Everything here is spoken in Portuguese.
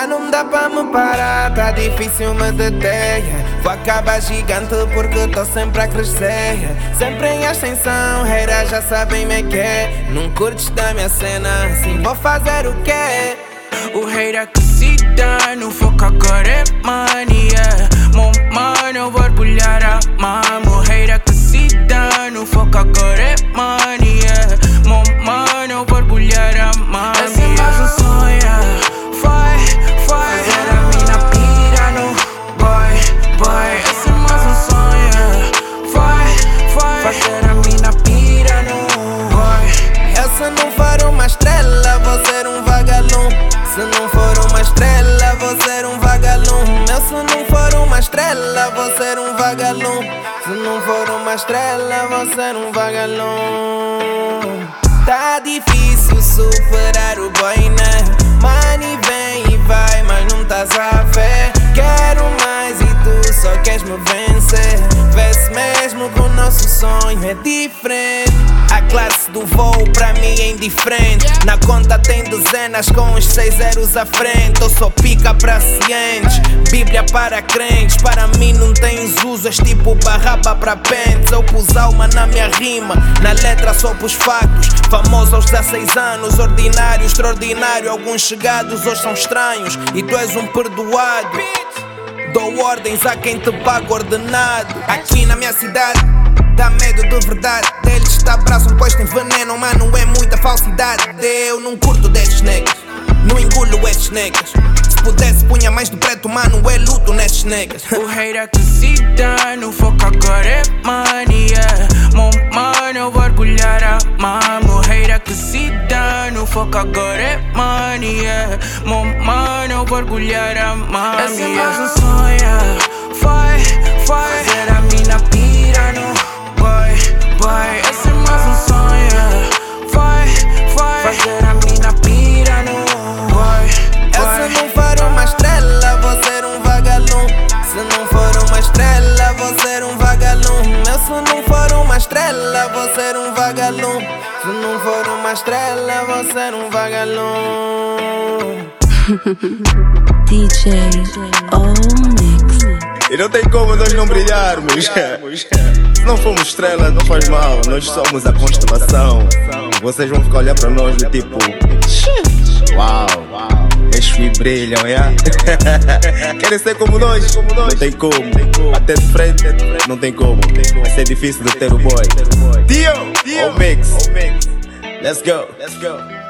Já não dá pra me parar, tá difícil me deter. Vou acabar gigante porque tô sempre a crescer. Sempre em ascensão, haters já sabem me que é. Não curtes da minha cena, assim vou fazer o quê? O hater que se dá, não foca agora é money, yeah. Meu mano, eu vou orgulhar a mama. O hater que se dá, não foca agora é money, yeah. Meu mano, eu vou orgulhar a mama. Esse é mais um sonho, yeah. Vai, fazer a mina pira no boy. Esse é mais um sonho, yeah. Vai, fazer a mina pira no boy. Eu se não for uma estrela, vou ser um vagalume. Se não for uma estrela, vou ser um vagalume. Eu se não for uma estrela, vou ser um vagalume. Se não for uma estrela, vou ser um vagalume. Tá difícil superar o boy, né? Money vem e vai, mas não estás a ver. Quero mais e tu só queres me vencer. Vê-se mesmo que o nosso sonho é diferente. A classe do voo pra mim é indiferente. Na conta tem dezenas com os 6 zeros à frente. Eu sou pica pra cientes, Bíblia para crentes. Para mim não tens uso, és tipo barraba pra pentes. Eu pus alma na minha rima, na letra só pus factos. Famoso aos 16 anos, ordinário, extraordinário. Alguns chegados hoje são estranhos e tu és um perdoado. Dou ordens a quem te paga ordenado. Aqui na minha cidade dá medo de verdade. Eles te abraçam pois te envenenam, mas não é muita falsidade. Eu não curto destes negros, não engulo estes negros. Se pudesse punha mais do preto, mano, é luto nestes negros. O hater que se dá, não foca agora é money, yeah. Meu mano, eu vou orgulhar a mama. O hater que se dá, não foca agora é money, yeah. Meu mano, eu vou orgulhar a mama. Esse é mais um sonho, yeah. Vai, fazer a mina pira no boy. Esse é mais um sonho, yeah. Vai, fazer a mina pira no boy. Eu se não for uma estrela, vou ser um vagalume. Se não for uma estrela, vou ser um vagalume. Eu se não for uma estrela, vou ser um vagalume. Se não for uma estrela, vou ser um vagalume. DJ Onyx. E não tem como nós não brilharmos. Se não formos estrela, não faz mal. Nós somos a constelação. Vocês vão ficar olhando pra nós do tipo: uau, estes brilham, yeah? Querem ser como nós? Não tem como. Até de frente, não tem como. Vai ser difícil de ter o boy. Dio, Onyx. Let's go.